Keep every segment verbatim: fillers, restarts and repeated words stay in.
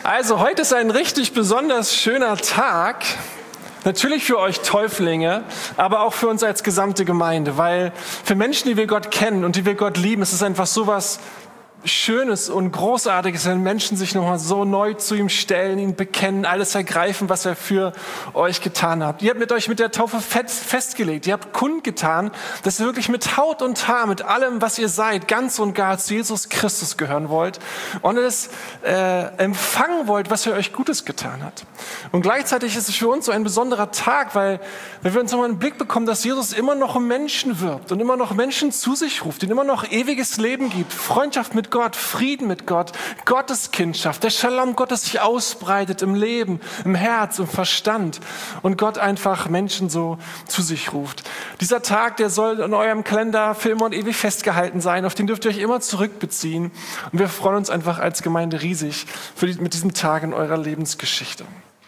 Also heute ist ein richtig besonders schöner Tag, natürlich für euch Täuflinge, aber auch für uns als gesamte Gemeinde, weil für Menschen, die wir Gott kennen und die wir Gott lieben, ist es einfach sowas Schönes und Großartiges, wenn Menschen sich nochmal so neu zu ihm stellen, ihn bekennen, alles ergreifen, was er für euch getan hat. Ihr habt mit euch mit der Taufe festgelegt, ihr habt kundgetan, dass ihr wirklich mit Haut und Haar, mit allem, was ihr seid, ganz und gar zu Jesus Christus gehören wollt und es äh, empfangen wollt, was er euch Gutes getan hat. Und gleichzeitig ist es für uns so ein besonderer Tag, weil, weil wir uns nochmal einen Blick bekommen, dass Jesus immer noch um Menschen wirbt und immer noch Menschen zu sich ruft, ihnen immer noch ewiges Leben gibt, Freundschaft mit Gott, Frieden mit Gott, Gotteskindschaft, der Shalom Gottes sich ausbreitet im Leben, im Herz, im Verstand und Gott einfach Menschen so zu sich ruft. Dieser Tag, der soll in eurem Kalender für immer und ewig festgehalten sein, auf den dürft ihr euch immer zurückbeziehen und wir freuen uns einfach als Gemeinde riesig für die, mit diesem Tag in eurer Lebensgeschichte.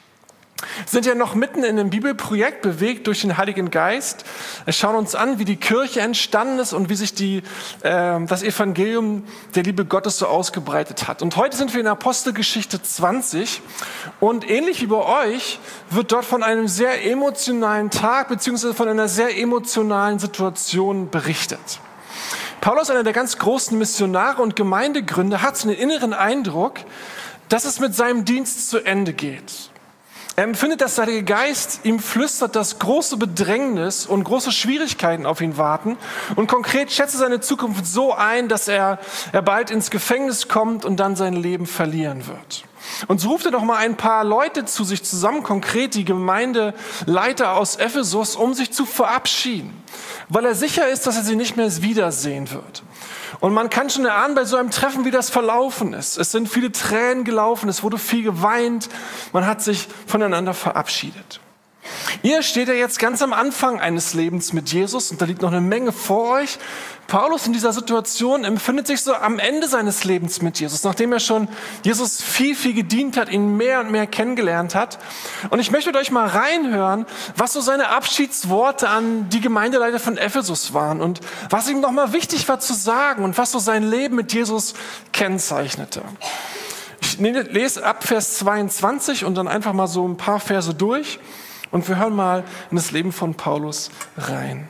Wir sind ja noch mitten in einem Bibelprojekt, bewegt durch den Heiligen Geist. Wir schauen uns an, wie die Kirche entstanden ist und wie sich die, äh, das Evangelium der Liebe Gottes so ausgebreitet hat. Und heute sind wir in Apostelgeschichte zwanzig und ähnlich wie bei euch wird dort von einem sehr emotionalen Tag bzw. von einer sehr emotionalen Situation berichtet. Paulus, einer der ganz großen Missionare und Gemeindegründer, hat so den inneren Eindruck, dass es mit seinem Dienst zu Ende geht. Er empfindet, dass der Heilige Geist ihm flüstert, dass große Bedrängnis und große Schwierigkeiten auf ihn warten. Und konkret schätzt er seine Zukunft so ein, dass er, er bald ins Gefängnis kommt und dann sein Leben verlieren wird. Und so ruft er noch mal ein paar Leute zu sich zusammen, konkret die Gemeindeleiter aus Ephesus, um sich zu verabschieden, weil er sicher ist, dass er sie nicht mehr wiedersehen wird. Und man kann schon erahnen bei so einem Treffen, wie das verlaufen ist. Es sind viele Tränen gelaufen, es wurde viel geweint, man hat sich voneinander verabschiedet. Ihr steht ja jetzt ganz am Anfang eines Lebens mit Jesus und da liegt noch eine Menge vor euch. Paulus in dieser Situation empfindet sich so am Ende seines Lebens mit Jesus, nachdem er schon Jesus viel, viel gedient hat, ihn mehr und mehr kennengelernt hat. Und ich möchte mit euch mal reinhören, was so seine Abschiedsworte an die Gemeindeleiter von Ephesus waren und was ihm nochmal wichtig war zu sagen und was so sein Leben mit Jesus kennzeichnete. Ich lese ab Vers zweiundzwanzig und dann einfach mal so ein paar Verse durch. Und wir hören mal in das Leben von Paulus rein.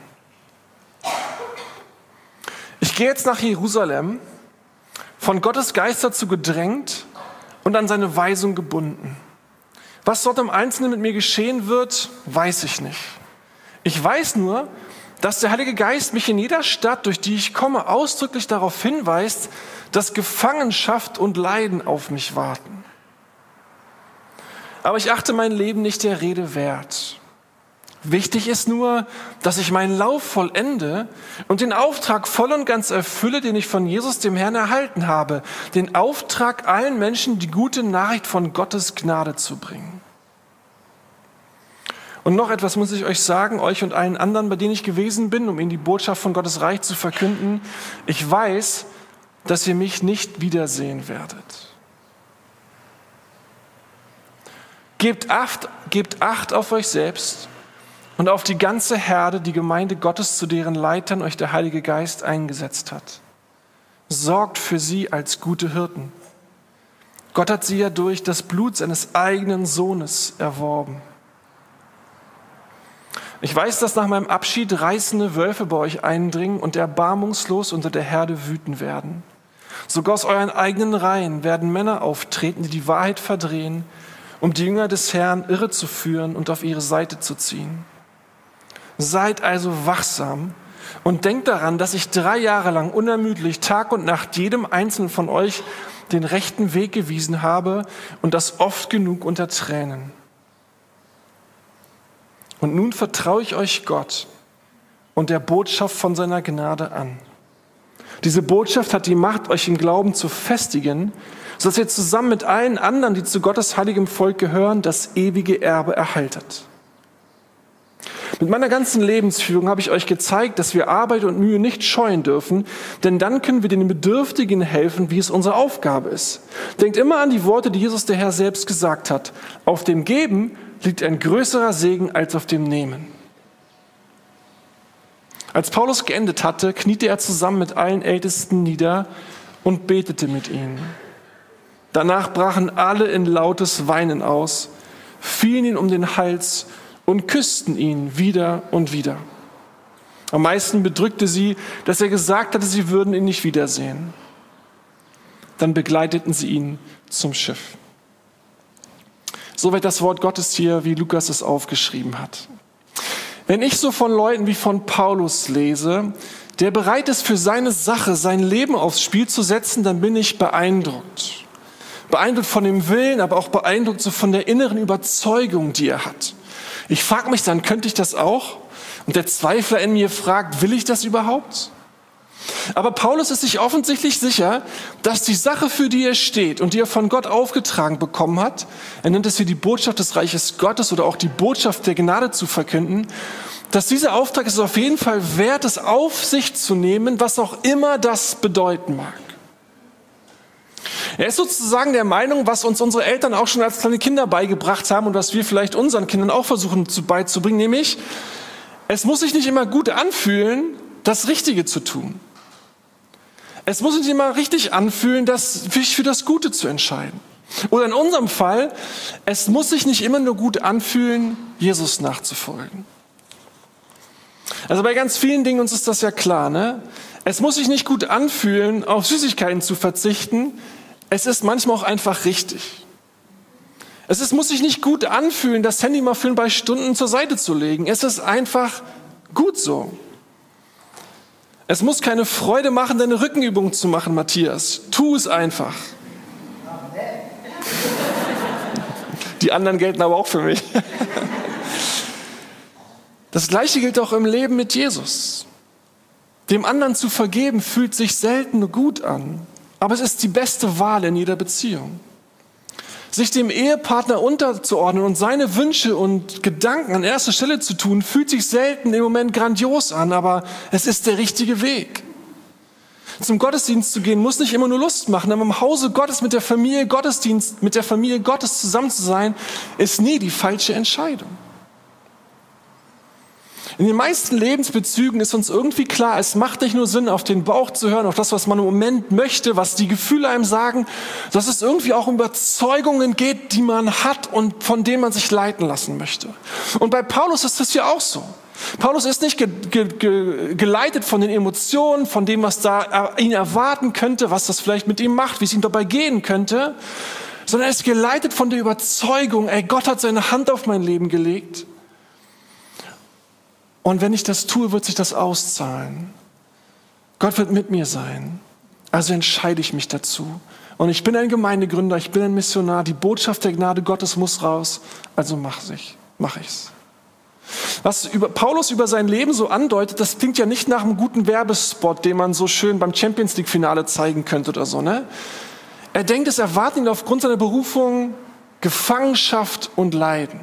Ich gehe jetzt nach Jerusalem, von Gottes Geist dazu gedrängt und an seine Weisung gebunden. Was dort im Einzelnen mit mir geschehen wird, weiß ich nicht. Ich weiß nur, dass der Heilige Geist mich in jeder Stadt, durch die ich komme, ausdrücklich darauf hinweist, dass Gefangenschaft und Leiden auf mich warten. Aber ich achte mein Leben nicht der Rede wert. Wichtig ist nur, dass ich meinen Lauf vollende und den Auftrag voll und ganz erfülle, den ich von Jesus, dem Herrn, erhalten habe. Den Auftrag, allen Menschen die gute Nachricht von Gottes Gnade zu bringen. Und noch etwas muss ich euch sagen, euch und allen anderen, bei denen ich gewesen bin, um ihnen die Botschaft von Gottes Reich zu verkünden. Ich weiß, dass ihr mich nicht wiedersehen werdet. Gebt Acht, gebt Acht auf euch selbst und auf die ganze Herde, die Gemeinde Gottes, zu deren Leitern euch der Heilige Geist eingesetzt hat. Sorgt für sie als gute Hirten. Gott hat sie ja durch das Blut seines eigenen Sohnes erworben. Ich weiß, dass nach meinem Abschied reißende Wölfe bei euch eindringen und erbarmungslos unter der Herde wüten werden. Sogar aus euren eigenen Reihen werden Männer auftreten, die die Wahrheit verdrehen, um die Jünger des Herrn irre zu führen und auf ihre Seite zu ziehen. Seid also wachsam und denkt daran, dass ich drei Jahre lang unermüdlich Tag und Nacht jedem Einzelnen von euch den rechten Weg gewiesen habe und das oft genug unter Tränen. Und nun vertraue ich euch Gott und der Botschaft von seiner Gnade an. Diese Botschaft hat die Macht, euch im Glauben zu festigen, sodass ihr zusammen mit allen anderen, die zu Gottes heiligem Volk gehören, das ewige Erbe erhaltet. Mit meiner ganzen Lebensführung habe ich euch gezeigt, dass wir Arbeit und Mühe nicht scheuen dürfen, denn dann können wir den Bedürftigen helfen, wie es unsere Aufgabe ist. Denkt immer an die Worte, die Jesus der Herr selbst gesagt hat. Auf dem Geben liegt ein größerer Segen als auf dem Nehmen. Als Paulus geendet hatte, kniete er zusammen mit allen Ältesten nieder und betete mit ihnen. Danach brachen alle in lautes Weinen aus, fielen ihn um den Hals und küssten ihn wieder und wieder. Am meisten bedrückte sie, dass er gesagt hatte, sie würden ihn nicht wiedersehen. Dann begleiteten sie ihn zum Schiff. Soweit das Wort Gottes hier, wie Lukas es aufgeschrieben hat. Wenn ich so von Leuten wie von Paulus lese, der bereit ist, für seine Sache sein Leben aufs Spiel zu setzen, dann bin ich beeindruckt. Beeindruckt von dem Willen, aber auch beeindruckt so von der inneren Überzeugung, die er hat. Ich frage mich dann, könnte ich das auch? Und der Zweifler in mir fragt, will ich das überhaupt? Aber Paulus ist sich offensichtlich sicher, dass die Sache, für die er steht und die er von Gott aufgetragen bekommen hat, er nennt es hier die Botschaft des Reiches Gottes oder auch die Botschaft der Gnade zu verkünden, dass dieser Auftrag es auf jeden Fall wert ist, auf sich zu nehmen, was auch immer das bedeuten mag. Er ist sozusagen der Meinung, was uns unsere Eltern auch schon als kleine Kinder beigebracht haben und was wir vielleicht unseren Kindern auch versuchen zu, beizubringen, nämlich, es muss sich nicht immer gut anfühlen, das Richtige zu tun. Es muss sich nicht immer richtig anfühlen, das, sich für das Gute zu entscheiden. Oder in unserem Fall, es muss sich nicht immer nur gut anfühlen, Jesus nachzufolgen. Also bei ganz vielen Dingen uns ist das ja klar, ne? Es muss sich nicht gut anfühlen, auf Süßigkeiten zu verzichten. Es ist manchmal auch einfach richtig. Es ist, muss sich nicht gut anfühlen, das Handy mal für ein paar Stunden zur Seite zu legen. Es ist einfach gut so. Es muss keine Freude machen, deine Rückenübung zu machen, Matthias. Tu es einfach. Die anderen gelten aber auch für mich. Das Gleiche gilt auch im Leben mit Jesus. Dem anderen zu vergeben fühlt sich selten gut an, aber es ist die beste Wahl in jeder Beziehung. Sich dem Ehepartner unterzuordnen und seine Wünsche und Gedanken an erster Stelle zu tun, fühlt sich selten im Moment grandios an, aber es ist der richtige Weg. Zum Gottesdienst zu gehen, muss nicht immer nur Lust machen, aber im Hause Gottes mit der Familie Gottesdienst, mit der Familie Gottes zusammen zu sein, ist nie die falsche Entscheidung. In den meisten Lebensbezügen ist uns irgendwie klar, es macht nicht nur Sinn, auf den Bauch zu hören, auf das, was man im Moment möchte, was die Gefühle einem sagen, dass es irgendwie auch um Überzeugungen geht, die man hat und von denen man sich leiten lassen möchte. Und bei Paulus ist das ja auch so. Paulus ist nicht ge- ge- ge- geleitet von den Emotionen, von dem, was da ihn erwarten könnte, was das vielleicht mit ihm macht, wie es ihm dabei gehen könnte, sondern er ist geleitet von der Überzeugung, ey, Gott hat seine Hand auf mein Leben gelegt. Und wenn ich das tue, wird sich das auszahlen. Gott wird mit mir sein. Also entscheide ich mich dazu. Und ich bin ein Gemeindegründer, ich bin ein Missionar. Die Botschaft der Gnade Gottes muss raus. Also mache ich, mache ich's. Was über Paulus über sein Leben so andeutet, das klingt ja nicht nach einem guten Werbespot, den man so schön beim Champions League Finale zeigen könnte oder so, ne? Er denkt, es erwarten ihn aufgrund seiner Berufung Gefangenschaft und Leiden.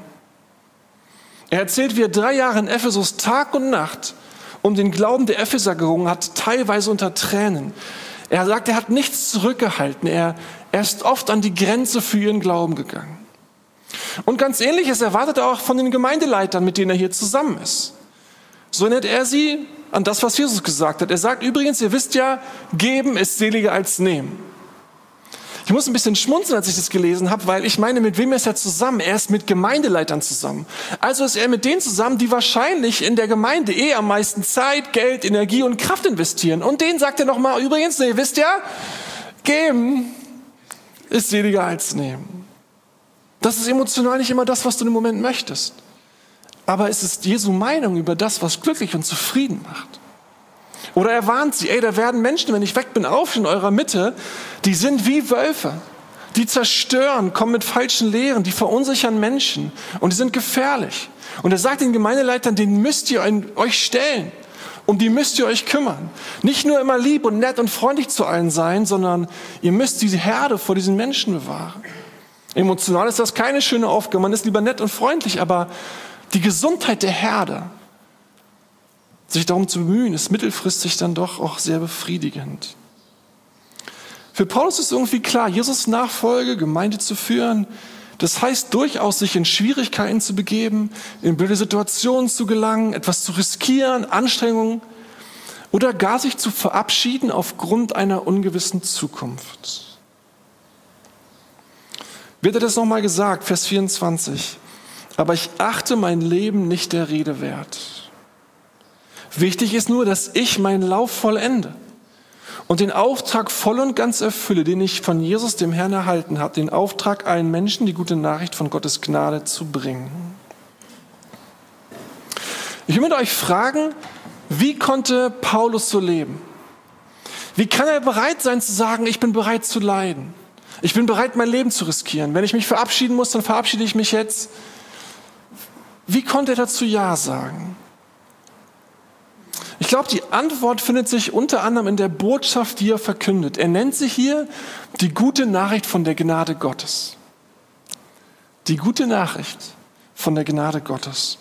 Er erzählt, wie er drei Jahre in Ephesus Tag und Nacht um den Glauben der Epheser gerungen hat, teilweise unter Tränen. Er sagt, er hat nichts zurückgehalten. Er, er ist oft an die Grenze für ihren Glauben gegangen. Und ganz Ähnliches erwartet er auch von den Gemeindeleitern, mit denen er hier zusammen ist. So nennt er sie an das, was Jesus gesagt hat. Er sagt übrigens, ihr wisst ja, geben ist seliger als nehmen. Ich muss ein bisschen schmunzeln, als ich das gelesen habe, weil ich meine, mit wem ist er zusammen? Er ist mit Gemeindeleitern zusammen. Also ist er mit denen zusammen, die wahrscheinlich in der Gemeinde eh am meisten Zeit, Geld, Energie und Kraft investieren. Und denen sagt er nochmal, übrigens, ihr wisst ja, geben ist seliger als nehmen. Das ist emotional nicht immer das, was du im Moment möchtest. Aber es ist Jesu Meinung über das, was glücklich und zufrieden macht. Oder er warnt sie, ey, da werden Menschen, wenn ich weg bin, auf in eurer Mitte, die sind wie Wölfe. Die zerstören, kommen mit falschen Lehren, die verunsichern Menschen und die sind gefährlich. Und er sagt den Gemeindeleitern, denen müsst ihr euch stellen, um die müsst ihr euch kümmern. Nicht nur immer lieb und nett und freundlich zu allen sein, sondern ihr müsst diese Herde vor diesen Menschen bewahren. Emotional ist das keine schöne Aufgabe, man ist lieber nett und freundlich, aber die Gesundheit der Herde, sich darum zu bemühen, ist mittelfristig dann doch auch sehr befriedigend. Für Paulus ist irgendwie klar, Jesus Nachfolge, Gemeinde zu führen, das heißt durchaus, sich in Schwierigkeiten zu begeben, in blöde Situationen zu gelangen, etwas zu riskieren, Anstrengungen oder gar sich zu verabschieden aufgrund einer ungewissen Zukunft. wird er das nochmal gesagt, Vers vierundzwanzig. Aber ich achte mein Leben nicht der Rede wert. Wichtig ist nur, dass ich meinen Lauf vollende und den Auftrag voll und ganz erfülle, den ich von Jesus, dem Herrn, erhalten habe, den Auftrag, allen Menschen die gute Nachricht von Gottes Gnade zu bringen. Ich will mit euch fragen, wie konnte Paulus so leben? Wie kann er bereit sein zu sagen, ich bin bereit zu leiden? Ich bin bereit, mein Leben zu riskieren. Wenn ich mich verabschieden muss, dann verabschiede ich mich jetzt. Wie konnte er dazu Ja sagen? Ich glaube, die Antwort findet sich unter anderem in der Botschaft, die er verkündet. Er nennt sie hier die gute Nachricht von der Gnade Gottes. Die gute Nachricht von der Gnade Gottes.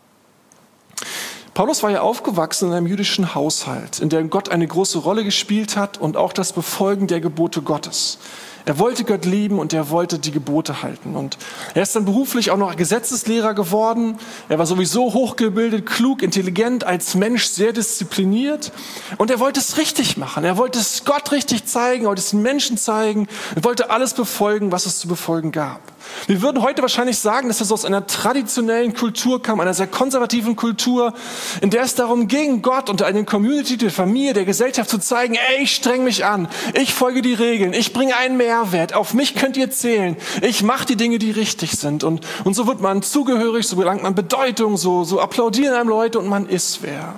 Paulus war ja aufgewachsen in einem jüdischen Haushalt, in dem Gott eine große Rolle gespielt hat und auch das Befolgen der Gebote Gottes. Er wollte Gott lieben und er wollte die Gebote halten. Und er ist dann beruflich auch noch Gesetzeslehrer geworden. Er war sowieso hochgebildet, klug, intelligent, als Mensch sehr diszipliniert. Und er wollte es richtig machen. Er wollte es Gott richtig zeigen, er wollte es den Menschen zeigen. Er wollte alles befolgen, was es zu befolgen gab. Wir würden heute wahrscheinlich sagen, dass er so aus einer traditionellen Kultur kam, einer sehr konservativen Kultur, in der es darum ging, Gott und eine Community, der Familie, der Gesellschaft zu zeigen, ey, ich streng mich an, ich folge die Regeln, ich bringe einen Mehrwert, auf mich könnt ihr zählen, ich mache die Dinge, die richtig sind. Und, und so wird man zugehörig, so gelangt man Bedeutung, so, so applaudieren einem Leute und man ist wer.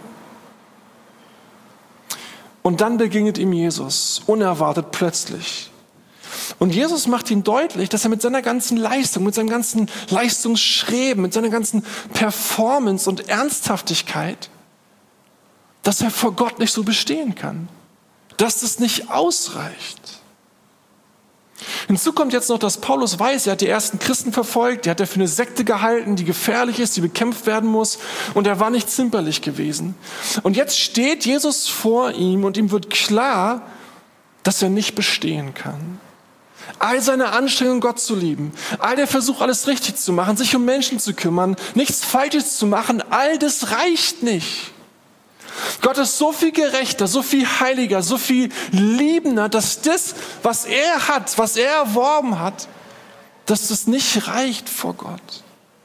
Und dann begegnet ihm Jesus, unerwartet plötzlich. Und Jesus macht ihm deutlich, dass er mit seiner ganzen Leistung, mit seinem ganzen Leistungsstreben, mit seiner ganzen Performance und Ernsthaftigkeit, dass er vor Gott nicht so bestehen kann. Dass das nicht ausreicht. Hinzu kommt jetzt noch, dass Paulus weiß, er hat die ersten Christen verfolgt, er hat er für eine Sekte gehalten, die gefährlich ist, die bekämpft werden muss, und er war nicht zimperlich gewesen. Und jetzt steht Jesus vor ihm und ihm wird klar, dass er nicht bestehen kann. All seine Anstrengungen, Gott zu lieben, all der Versuch, alles richtig zu machen, sich um Menschen zu kümmern, nichts Falsches zu machen, all das reicht nicht. Gott ist so viel gerechter, so viel heiliger, so viel liebender, dass das, was er hat, was er erworben hat, dass das nicht reicht vor Gott.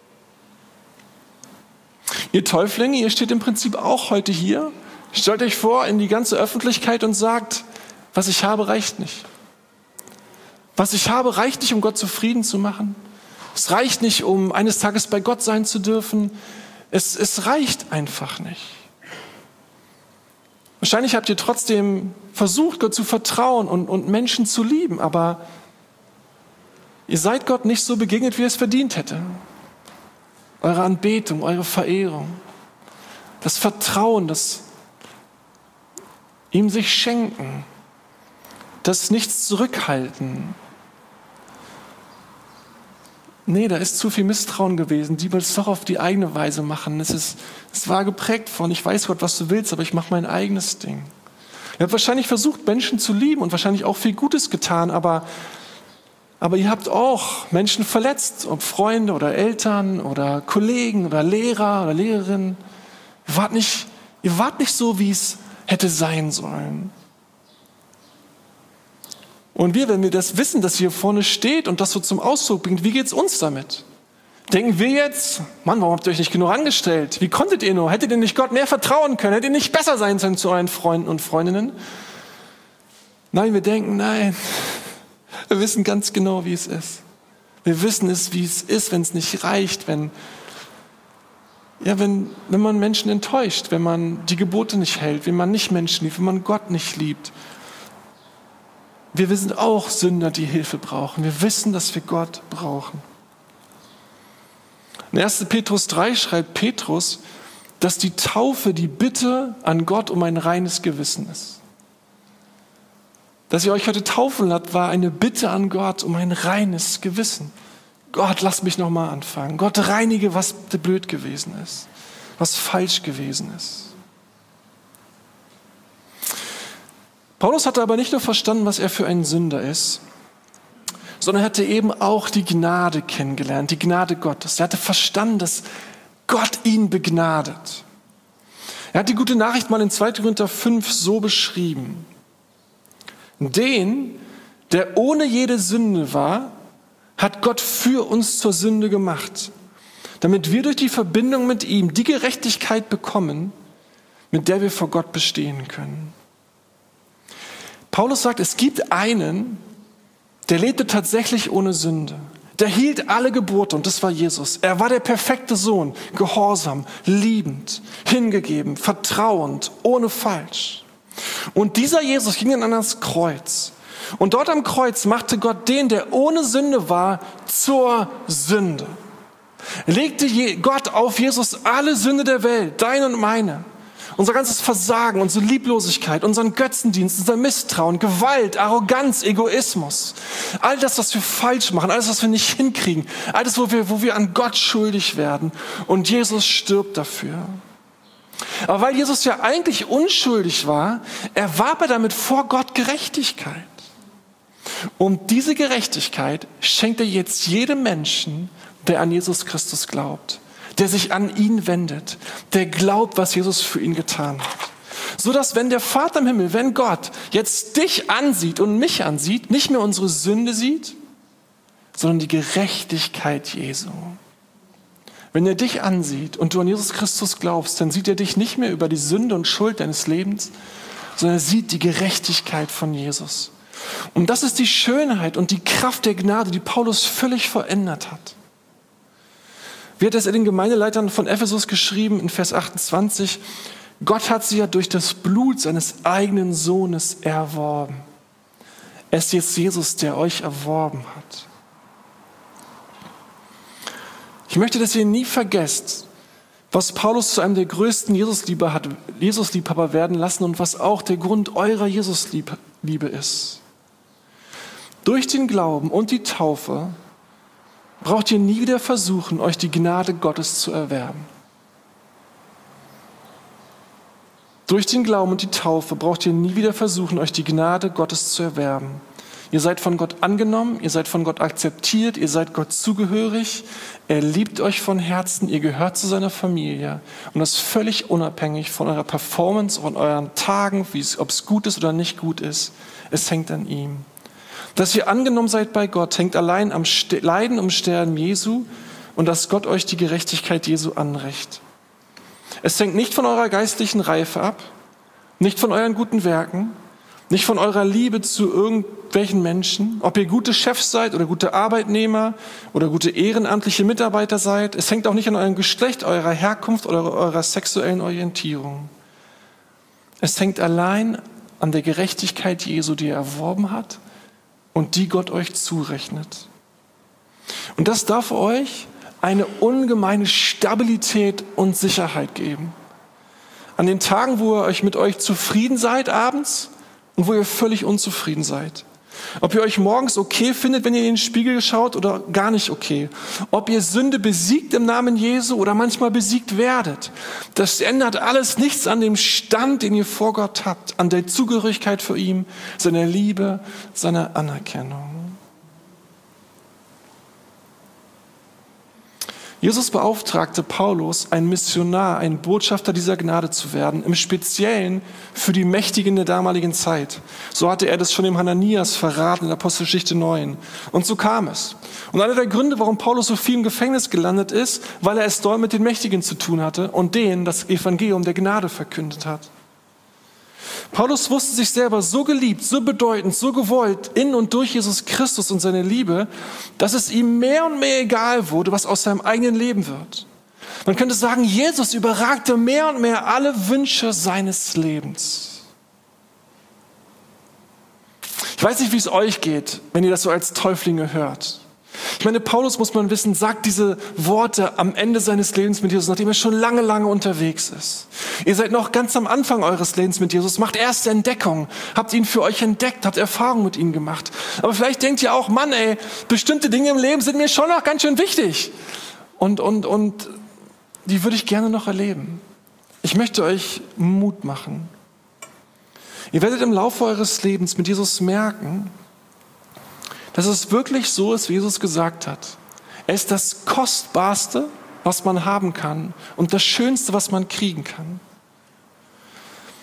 Ihr Täuflinge, ihr steht im Prinzip auch heute hier, stellt euch vor in die ganze Öffentlichkeit und sagt, was ich habe, reicht nicht. Was ich habe, reicht nicht, um Gott zufrieden zu machen. Es reicht nicht, um eines Tages bei Gott sein zu dürfen. Es, es reicht einfach nicht. Wahrscheinlich habt ihr trotzdem versucht, Gott zu vertrauen und, und Menschen zu lieben, aber ihr seid Gott nicht so begegnet, wie er es verdient hätte. Eure Anbetung, eure Verehrung, das Vertrauen, das ihm sich schenken, das Nichts zurückhalten. Nee, da ist zu viel Misstrauen gewesen. Die will es doch auf die eigene Weise machen. Es, ist, es war geprägt von, ich weiß Gott, was du willst, aber ich mache mein eigenes Ding. Ihr habt wahrscheinlich versucht, Menschen zu lieben und wahrscheinlich auch viel Gutes getan, aber, aber ihr habt auch Menschen verletzt, ob Freunde oder Eltern oder Kollegen oder Lehrer oder Lehrerinnen. Ihr wart nicht, ihr wart nicht so, wie es hätte sein sollen. Und wir, wenn wir das wissen, dass hier vorne steht und das so zum Ausdruck bringt, wie geht's uns damit? Denken wir jetzt, Mann, warum habt ihr euch nicht genug angestellt? Wie konntet ihr nur? Hättet ihr nicht Gott mehr vertrauen können? Hättet ihr nicht besser sein können zu euren Freunden und Freundinnen? Nein, wir denken, nein, wir wissen ganz genau, wie es ist. Wir wissen es, wie es ist, wenn es nicht reicht, wenn, ja, wenn, wenn man Menschen enttäuscht, wenn man die Gebote nicht hält, wenn man nicht Menschen liebt, wenn man Gott nicht liebt. Wir sind auch Sünder, die Hilfe brauchen. Wir wissen, dass wir Gott brauchen. In erster Petrus drei schreibt Petrus, dass die Taufe die Bitte an Gott um ein reines Gewissen ist. Dass ihr euch heute taufen lasst, war eine Bitte an Gott um ein reines Gewissen. Gott, lass mich nochmal anfangen. Gott, reinige, was blöd gewesen ist, was falsch gewesen ist. Paulus hatte aber nicht nur verstanden, was er für ein Sünder ist, sondern er hatte eben auch die Gnade kennengelernt, die Gnade Gottes. Er hatte verstanden, dass Gott ihn begnadet. Er hat die gute Nachricht mal in zweiter Korinther fünf so beschrieben. Den, der ohne jede Sünde war, hat Gott für uns zur Sünde gemacht, damit wir durch die Verbindung mit ihm die Gerechtigkeit bekommen, mit der wir vor Gott bestehen können. Paulus sagt, es gibt einen, der lebte tatsächlich ohne Sünde. Der hielt alle Gebote und das war Jesus. Er war der perfekte Sohn, gehorsam, liebend, hingegeben, vertrauend, ohne Falsch. Und dieser Jesus ging dann an das Kreuz. Und dort am Kreuz machte Gott den, der ohne Sünde war, zur Sünde. Legte Gott auf Jesus alle Sünde der Welt, deine und meine. Unser ganzes Versagen, unsere Lieblosigkeit, unseren Götzendienst, unser Misstrauen, Gewalt, Arroganz, Egoismus. All das, was wir falsch machen, alles, was wir nicht hinkriegen. All das, wo wir, wo wir an Gott schuldig werden. Und Jesus stirbt dafür. Aber weil Jesus ja eigentlich unschuldig war, erwarb er damit vor Gott Gerechtigkeit. Und diese Gerechtigkeit schenkt er jetzt jedem Menschen, der an Jesus Christus glaubt, der sich an ihn wendet, der glaubt, was Jesus für ihn getan hat. So dass, wenn der Vater im Himmel, wenn Gott jetzt dich ansieht und mich ansieht, nicht mehr unsere Sünde sieht, sondern die Gerechtigkeit Jesu. Wenn er dich ansieht und du an Jesus Christus glaubst, dann sieht er dich nicht mehr über die Sünde und Schuld deines Lebens, sondern er sieht die Gerechtigkeit von Jesus. Und das ist die Schönheit und die Kraft der Gnade, die Paulus völlig verändert hat. Wie hat es den Gemeindeleitern von Ephesus geschrieben in Vers achtundzwanzig? Gott hat sie ja durch das Blut seines eigenen Sohnes erworben. Es ist jetzt Jesus, der euch erworben hat. Ich möchte, dass ihr nie vergesst, was Paulus zu einem der größten Jesusliebhaber hat, Jesusliebhaber werden lassen und was auch der Grund eurer Jesusliebe ist. Durch den Glauben und die Taufe braucht ihr nie wieder versuchen, euch die Gnade Gottes zu erwerben. Durch den Glauben und die Taufe braucht ihr nie wieder versuchen, euch die Gnade Gottes zu erwerben. Ihr seid von Gott angenommen, ihr seid von Gott akzeptiert, ihr seid Gott zugehörig. Er liebt euch von Herzen, ihr gehört zu seiner Familie. Und das völlig unabhängig von eurer Performance, von euren Tagen, ob es gut ist oder nicht gut ist. Es hängt an ihm. Dass ihr angenommen seid bei Gott, hängt allein am Ste- Leiden und Sterben Jesu und dass Gott euch die Gerechtigkeit Jesu anrecht. Es hängt nicht von eurer geistlichen Reife ab, nicht von euren guten Werken, nicht von eurer Liebe zu irgendwelchen Menschen, ob ihr gute Chefs seid oder gute Arbeitnehmer oder gute ehrenamtliche Mitarbeiter seid. Es hängt auch nicht an eurem Geschlecht, eurer Herkunft oder eurer sexuellen Orientierung. Es hängt allein an der Gerechtigkeit Jesu, die er erworben hat und die Gott euch zurechnet. Und das darf euch eine ungemeine Stabilität und Sicherheit geben. An den Tagen, wo ihr euch mit euch zufrieden seid abends und wo ihr völlig unzufrieden seid. Ob ihr euch morgens okay findet, wenn ihr in den Spiegel schaut oder gar nicht okay. Ob ihr Sünde besiegt im Namen Jesu oder manchmal besiegt werdet. Das ändert alles nichts an dem Stand, den ihr vor Gott habt, an der Zugehörigkeit für ihn, seiner Liebe, seiner Anerkennung. Jesus beauftragte Paulus, ein Missionar, ein Botschafter dieser Gnade zu werden, im Speziellen für die Mächtigen der damaligen Zeit. So hatte er das schon dem Hananias verraten in Apostelgeschichte neun. Und so kam es. Und einer der Gründe, warum Paulus so viel im Gefängnis gelandet ist, weil er es dort mit den Mächtigen zu tun hatte und denen das Evangelium der Gnade verkündet hat. Paulus wusste sich selber so geliebt, so bedeutend, so gewollt in und durch Jesus Christus und seine Liebe, dass es ihm mehr und mehr egal wurde, was aus seinem eigenen Leben wird. Man könnte sagen, Jesus überragte mehr und mehr alle Wünsche seines Lebens. Ich weiß nicht, wie es euch geht, wenn ihr das so als Täuflinge hört. Ich meine, Paulus, muss man wissen, sagt diese Worte am Ende seines Lebens mit Jesus, nachdem er schon lange, lange unterwegs ist. Ihr seid noch ganz am Anfang eures Lebens mit Jesus, macht erste Entdeckung, habt ihn für euch entdeckt, habt Erfahrung mit ihm gemacht. Aber vielleicht denkt ihr auch, Mann, ey, bestimmte Dinge im Leben sind mir schon noch ganz schön wichtig. Und, und, und die würde ich gerne noch erleben. Ich möchte euch Mut machen. Ihr werdet im Laufe eures Lebens mit Jesus merken, dass es wirklich so ist, wie Jesus gesagt hat. Er ist das Kostbarste, was man haben kann und das Schönste, was man kriegen kann.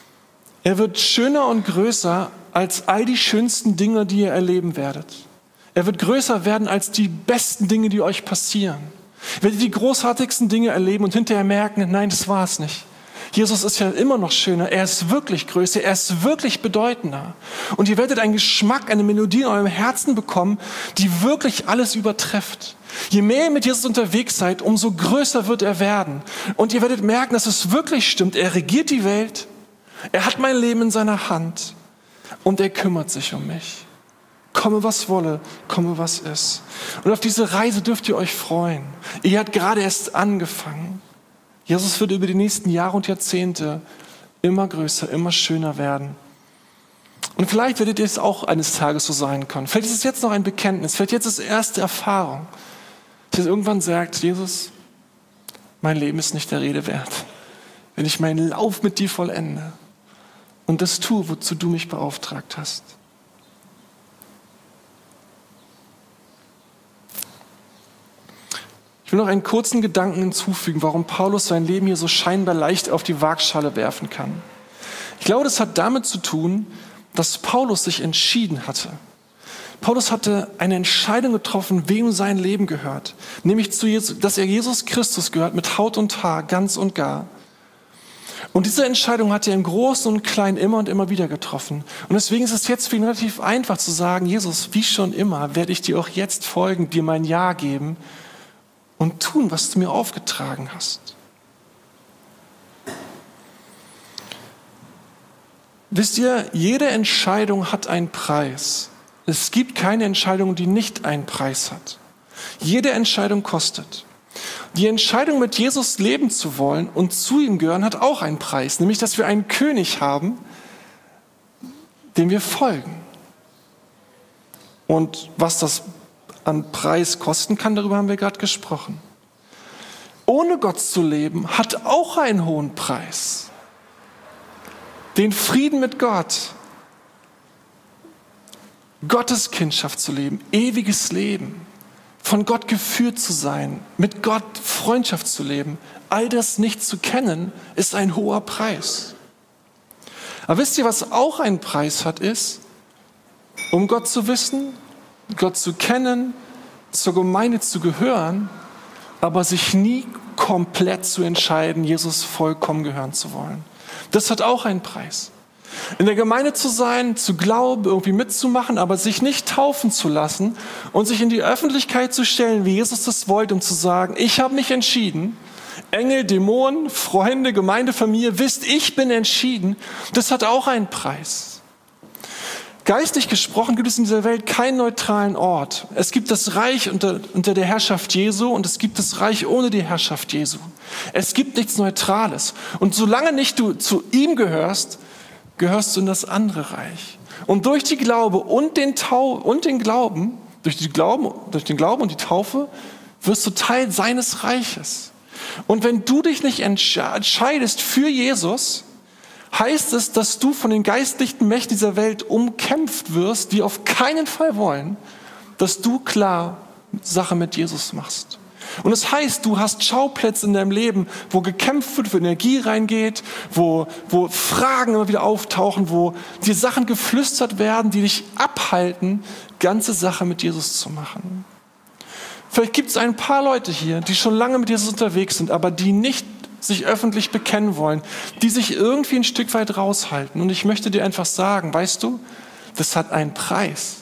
Er wird schöner und größer als all die schönsten Dinge, die ihr erleben werdet. Er wird größer werden als die besten Dinge, die euch passieren. Ihr werdet die großartigsten Dinge erleben und hinterher merken, nein, das war es nicht. Jesus ist ja immer noch schöner, er ist wirklich größer, er ist wirklich bedeutender. Und ihr werdet einen Geschmack, eine Melodie in eurem Herzen bekommen, die wirklich alles übertrifft. Je mehr ihr mit Jesus unterwegs seid, umso größer wird er werden. Und ihr werdet merken, dass es wirklich stimmt, er regiert die Welt, er hat mein Leben in seiner Hand und er kümmert sich um mich. Komme, was wolle, komme, was ist. Und auf diese Reise dürft ihr euch freuen. Ihr habt gerade erst angefangen. Jesus wird über die nächsten Jahre und Jahrzehnte immer größer, immer schöner werden. Und vielleicht werdet ihr es auch eines Tages so sein können. Vielleicht ist es jetzt noch ein Bekenntnis, vielleicht jetzt ist es erste Erfahrung. Dass ihr irgendwann sagt, Jesus, mein Leben ist nicht der Rede wert. Wenn ich meinen Lauf mit dir vollende und das tue, wozu du mich beauftragt hast. Ich will noch einen kurzen Gedanken hinzufügen, warum Paulus sein Leben hier so scheinbar leicht auf die Waagschale werfen kann. Ich glaube, das hat damit zu tun, dass Paulus sich entschieden hatte. Paulus hatte eine Entscheidung getroffen, wem sein Leben gehört. Nämlich, zu Jesus, dass er Jesus Christus gehört, mit Haut und Haar, ganz und gar. Und diese Entscheidung hat er im Großen und Kleinen immer und immer wieder getroffen. Und deswegen ist es jetzt für ihn relativ einfach zu sagen, Jesus, wie schon immer, werde ich dir auch jetzt folgen, dir mein Ja geben und tun, was du mir aufgetragen hast. Wisst ihr, jede Entscheidung hat einen Preis. Es gibt keine Entscheidung, die nicht einen Preis hat. Jede Entscheidung kostet. Die Entscheidung, mit Jesus leben zu wollen und zu ihm gehören, hat auch einen Preis. Nämlich, dass wir einen König haben, dem wir folgen. Und was das an Preis kosten kann, darüber haben wir gerade gesprochen. Ohne Gott zu leben, hat auch einen hohen Preis. Den Frieden mit Gott, Gottes Kindschaft zu leben, ewiges Leben, von Gott geführt zu sein, mit Gott Freundschaft zu leben, all das nicht zu kennen, ist ein hoher Preis. Aber wisst ihr, was auch einen Preis hat, ist, um Gott zu wissen, Gott zu kennen, zur Gemeinde zu gehören, aber sich nie komplett zu entscheiden, Jesus vollkommen gehören zu wollen. Das hat auch einen Preis. In der Gemeinde zu sein, zu glauben, irgendwie mitzumachen, aber sich nicht taufen zu lassen und sich in die Öffentlichkeit zu stellen, wie Jesus das wollte, um zu sagen, ich habe mich entschieden, Engel, Dämonen, Freunde, Gemeindefamilie, wisst, ich bin entschieden, das hat auch einen Preis. Geistlich gesprochen gibt es in dieser Welt keinen neutralen Ort. Es gibt das Reich unter, unter der Herrschaft Jesu und es gibt das Reich ohne die Herrschaft Jesu. Es gibt nichts Neutrales. Und solange nicht du zu ihm gehörst, gehörst du in das andere Reich. Und durch die Glaube und den, Tau und den Glauben, durch, die Glauben, durch den Glauben und die Taufe, wirst du Teil seines Reiches. Und wenn du dich nicht entscheidest für Jesus, heißt es, dass du von den geistlichen Mächten dieser Welt umkämpft wirst, die auf keinen Fall wollen, dass du klar Sache mit Jesus machst. Und es das heißt, du hast Schauplätze in deinem Leben, wo gekämpft wird, wo Energie reingeht, wo, wo Fragen immer wieder auftauchen, wo dir Sachen geflüstert werden, die dich abhalten, ganze Sache mit Jesus zu machen. Vielleicht gibt es ein paar Leute hier, die schon lange mit Jesus unterwegs sind, aber die nicht sich öffentlich bekennen wollen, die sich irgendwie ein Stück weit raushalten. Und ich möchte dir einfach sagen, weißt du, das hat einen Preis.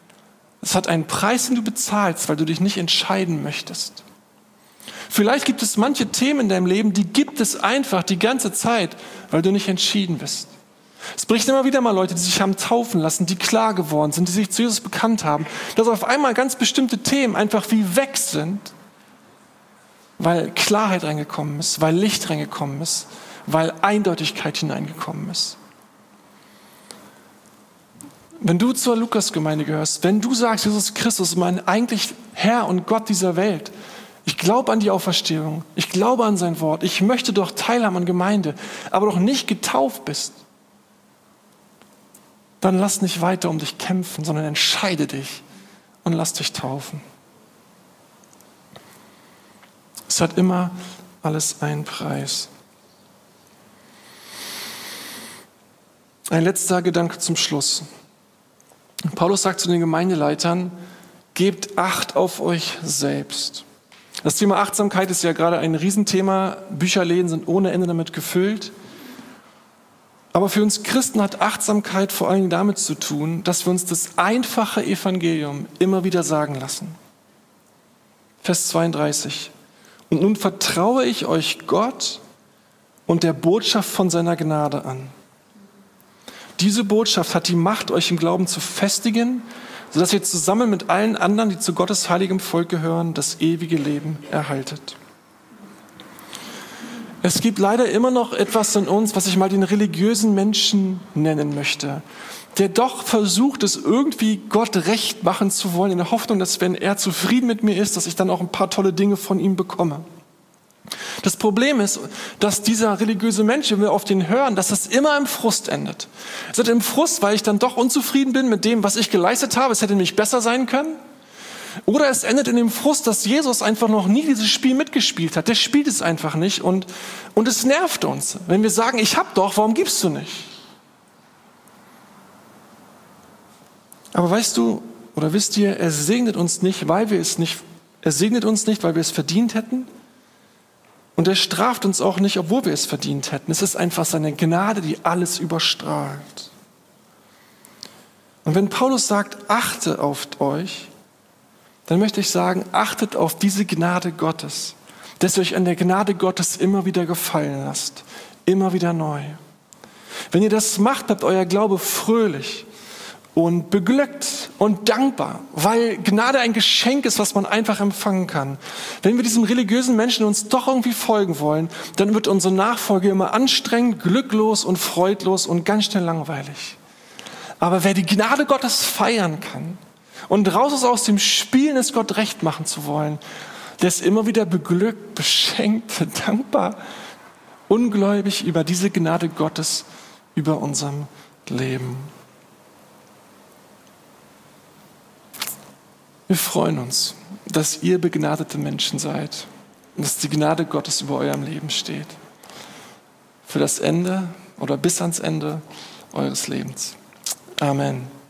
Es hat einen Preis, den du bezahlst, weil du dich nicht entscheiden möchtest. Vielleicht gibt es manche Themen in deinem Leben, die gibt es einfach die ganze Zeit, weil du nicht entschieden bist. Es bricht immer wieder mal Leute, die sich haben taufen lassen, die klar geworden sind, die sich zu Jesus bekannt haben, dass auf einmal ganz bestimmte Themen einfach wie weg sind, weil Klarheit reingekommen ist, weil Licht reingekommen ist, weil Eindeutigkeit hineingekommen ist. Wenn du zur Lukas-Gemeinde gehörst, wenn du sagst, Jesus Christus ist mein eigentlich Herr und Gott dieser Welt, ich glaube an die Auferstehung, ich glaube an sein Wort, ich möchte doch teilhaben an Gemeinde, aber doch nicht getauft bist, dann lass nicht weiter um dich kämpfen, sondern entscheide dich und lass dich taufen. Es hat immer alles einen Preis. Ein letzter Gedanke zum Schluss. Paulus sagt zu den Gemeindeleitern, gebt Acht auf euch selbst. Das Thema Achtsamkeit ist ja gerade ein Riesenthema. Bücherläden sind ohne Ende damit gefüllt. Aber für uns Christen hat Achtsamkeit vor allem damit zu tun, dass wir uns das einfache Evangelium immer wieder sagen lassen. Vers zweiunddreißig. Und nun vertraue ich euch Gott und der Botschaft von seiner Gnade an. Diese Botschaft hat die Macht, euch im Glauben zu festigen, sodass ihr zusammen mit allen anderen, die zu Gottes heiligem Volk gehören, das ewige Leben erhaltet. Es gibt leider immer noch etwas in uns, was ich mal den religiösen Menschen nennen möchte, der doch versucht, es irgendwie Gott recht machen zu wollen, in der Hoffnung, dass wenn er zufrieden mit mir ist, dass ich dann auch ein paar tolle Dinge von ihm bekomme. Das Problem ist, dass dieser religiöse Mensch, wenn wir auf den hören, dass das immer im Frust endet. Es endet im Frust, weil ich dann doch unzufrieden bin mit dem, was ich geleistet habe. Es hätte nämlich besser sein können. Oder es endet in dem Frust, dass Jesus einfach noch nie dieses Spiel mitgespielt hat. Der spielt es einfach nicht und, und es nervt uns. Wenn wir sagen, ich hab doch, warum gibst du nicht? Aber weißt du, oder wisst ihr, er segnet uns nicht, weil wir es nicht, er segnet uns nicht, weil wir es verdient hätten. Und er straft uns auch nicht, obwohl wir es verdient hätten. Es ist einfach seine Gnade, die alles überstrahlt. Und wenn Paulus sagt, achte auf euch, dann möchte ich sagen, achtet auf diese Gnade Gottes, dass ihr euch an der Gnade Gottes immer wieder gefallen lasst, immer wieder neu. Wenn ihr das macht, bleibt euer Glaube fröhlich und beglückt und dankbar, weil Gnade ein Geschenk ist, was man einfach empfangen kann. Wenn wir diesem religiösen Menschen uns doch irgendwie folgen wollen, dann wird unsere Nachfolge immer anstrengend, glücklos und freudlos und ganz schnell langweilig. Aber wer die Gnade Gottes feiern kann und raus ist aus dem Spielen, es Gott recht machen zu wollen, der ist immer wieder beglückt, beschenkt, dankbar, ungläubig über diese Gnade Gottes über unserem Leben. Wir freuen uns, dass ihr begnadete Menschen seid und dass die Gnade Gottes über eurem Leben steht. Für das Ende oder bis ans Ende eures Lebens. Amen.